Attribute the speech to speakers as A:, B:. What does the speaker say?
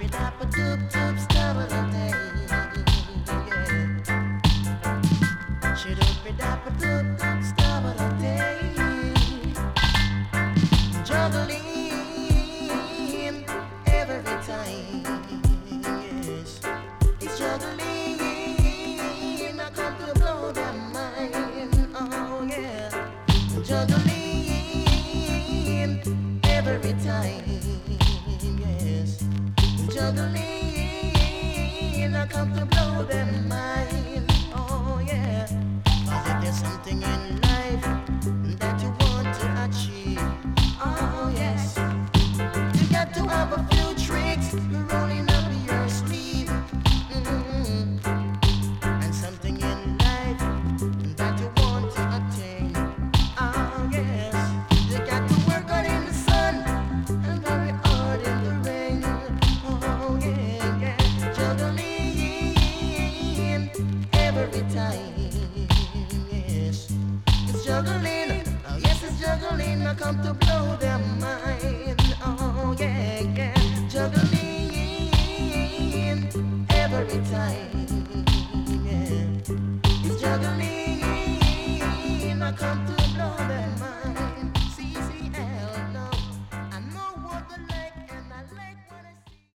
A: Juggling every time, yes. It's juggling, I come to blow their mind, oh yeah. Juggling every time, yes. Juggling, I come to blow their mind, oh yeah. 'Cause if there's something in life that you want to achieve, oh yes, you got to have a few tricks rolling up your sleeve. Mm-hmm. And something in life that you want to attain, oh yes, you got to work hard in the sun and very hard in the rain. Oh yeah, yeah, juggling every time. Yes, it's juggling. Oh yes, it's juggling. I come to blow their mind.